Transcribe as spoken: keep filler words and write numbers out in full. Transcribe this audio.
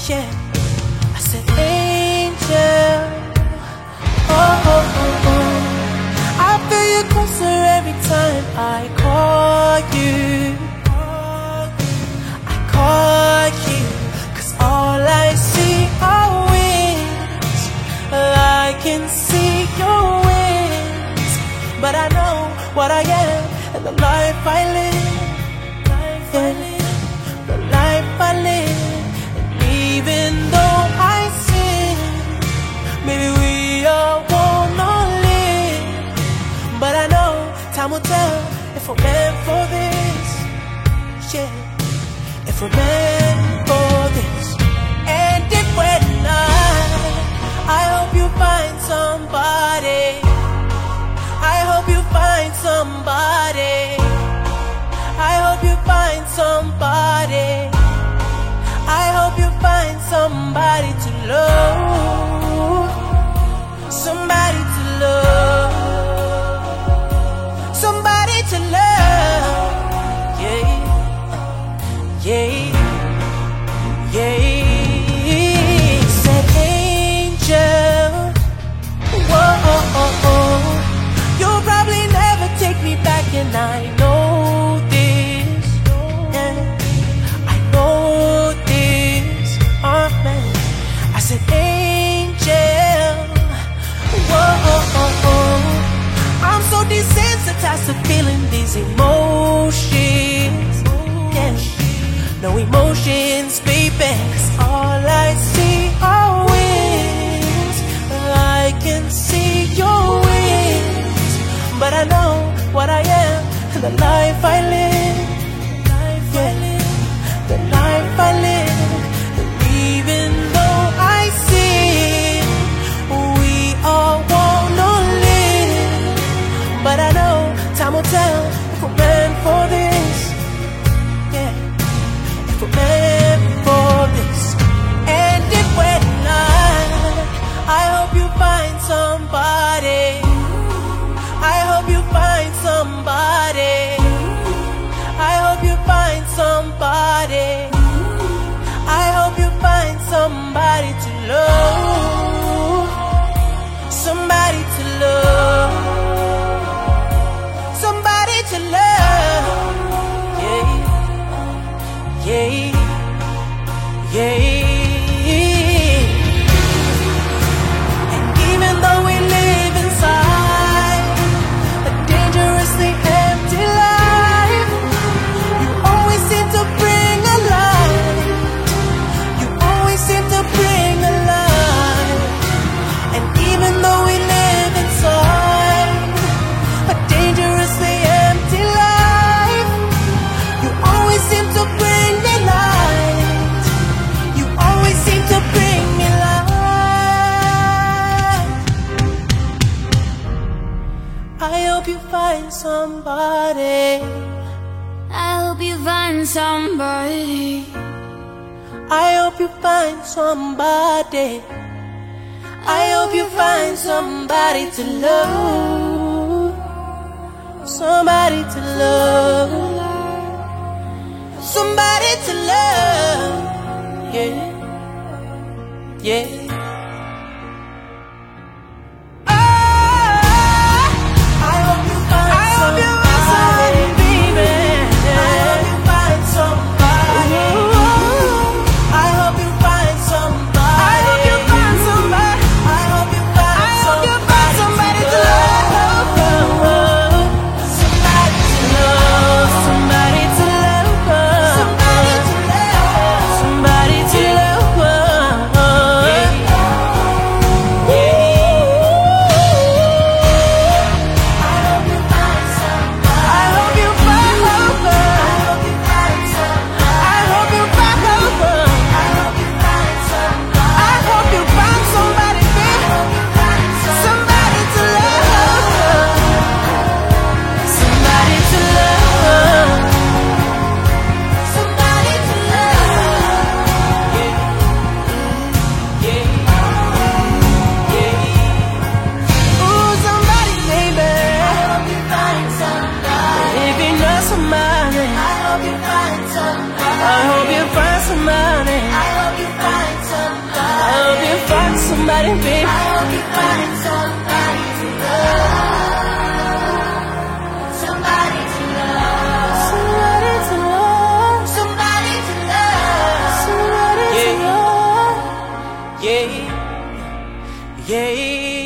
yeah. I said, angel, oh, oh, oh, oh. I feel you closer every time I call you. I call you, 'cause all I see are wings. I can see your wings, but I know what I am and the life I live. Yeah. The life I live. And even though I sin, maybe we all won't know live. But I know time will tell if we're meant for this. Yeah, if we're meant for this. And if we're not, I hope you find somebody. I hope you find somebody. I hope you find somebody. I hope you find somebody to love. Somebody to love. Somebody to love. Yeah. Yeah. Yeah. Said angel. Whoa, oh, oh, oh. You'll probably never take me back, and I know. I said, angel, whoa, oh, oh, oh. I'm so desensitized to feeling these emotions. Yeah. No emotions, baby, 'cause all I see are wings. I can see your wings, but I know what I am and the life I live. Yeah. The life I live. And even though I sin, we all won't know live. But I know time will tell if we're meant for this. Yeah, if we're meant for this. And if we're not, I hope you find somebody. I hope you find somebody. I hope you find somebody. I hope you find somebody to love. Somebody to love. Somebody to love. Yeah. Yeah. Yeah. And even though we live inside a dangerously empty life, you always seem to bring a light. You always seem to bring a light. And even though we live inside a dangerously empty life, you always seem to bring me light. You always seem to bring me light. I hope you find somebody. I hope you find somebody. I hope you find somebody. I hope you find somebody to love. Somebody to love. Somebody to love. Yeah. Yeah. Yeah. somebody, baby. I hope you find somebody to love. Somebody to love. Somebody to love. Somebody to love. Somebody yeah. to love. Yeah. Yeah.